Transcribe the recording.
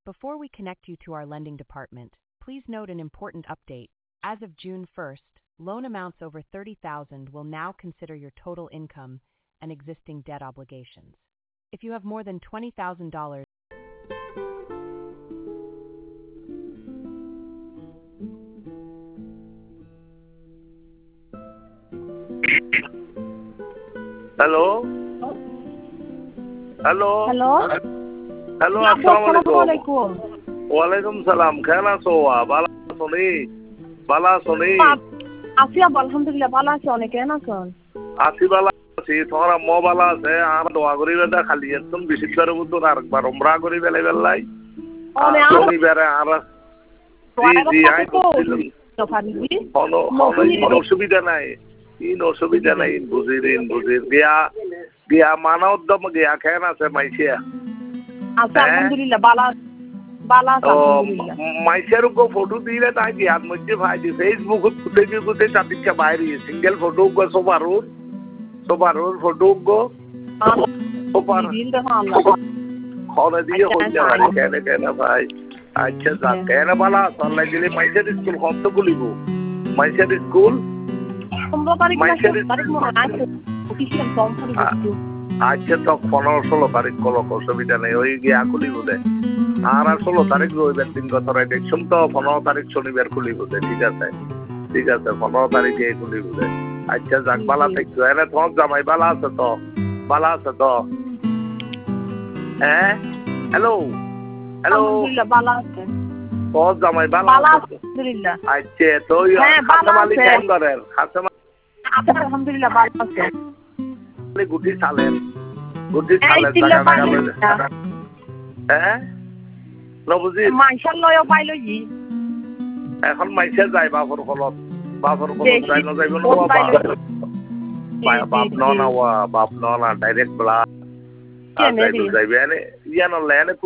Before we connect you to our lending department, please note an important update. As of June 1st, loan amounts over $30,000 will now consider your total income and existing debt obligations. If you have more than $20,000, Hello? Hello? Hello? Hello, Assalamualaikum. Waalaikumsalam. Kena soa, bala soni. Bala soni. Asia alhamdulillah bala aছি অনেক কেন আছেন? Asi bala asi, তোমার আম্মা bala আছে, আর দোয়া করি বেটা খালি একদম বেশি করে বুঝতো আরেকবার উমরা করি বেলাই। আমি বেরে আর জি আই কোনো অসুবিধা নাই। অসুবিধা নাই বুঝির গিয়া মানা উদ্যম গিয়া খেন আছে মাইসিয়া। আচ্ছা আলহামদুলিল্লাহ বালা আলহামদুলিল্লাহ। মাইসিয়ার গো ফটো দিলে তাই গিয়ার মধ্যে ভাই দি ফেসবুক কুতে তাদিকে বাইরে সিঙ্গেল ফটো গো সোবারুর ফটো গো সোবার খরে দিয়ে হইছে ভাই কেন ভাই আচ্ছা যা কেন বালা সল্লাই দিলে মাইসিয়ার স্কুল কত খুলিব মাইসিয়ার স্কুল 15 তারিখ মনে আছে অফিসিয়াল ফর্ম করে দিচ্ছি। আচ্ছা তো 15-16 তারিখ কল অসুবিধা নেই ওই গিয়া খুলিব দে আর 16 তারিখ রবিবার দিন কথাই দেখছুন তো 15 তারিখ শনিবার খুলিব দে ঠিক আছে 15 তারিখে খুলিব দে আচ্ছা যাক বালা থাকছো এনে তোমার জামাই বালা আছে তো হ্যাঁ হ্যালো আলহামদুলিল্লাহ বালা আছে তোর জামাই বালা আছে আলহামদুলিল্লাহ। আচ্ছা তো খাসা মালিক কেন করেন খাসা আলহামদুলিল্লাহ বালা আছে গুটি সালেন হ্যাঁ নবুজি মাইশাল্লাহ পাইলো জি এখন মাইশা যায় বাপর ফলত যাই না যাইব বাপ না ডাইরেক্ট বলা যাইবে এনে ইয়ান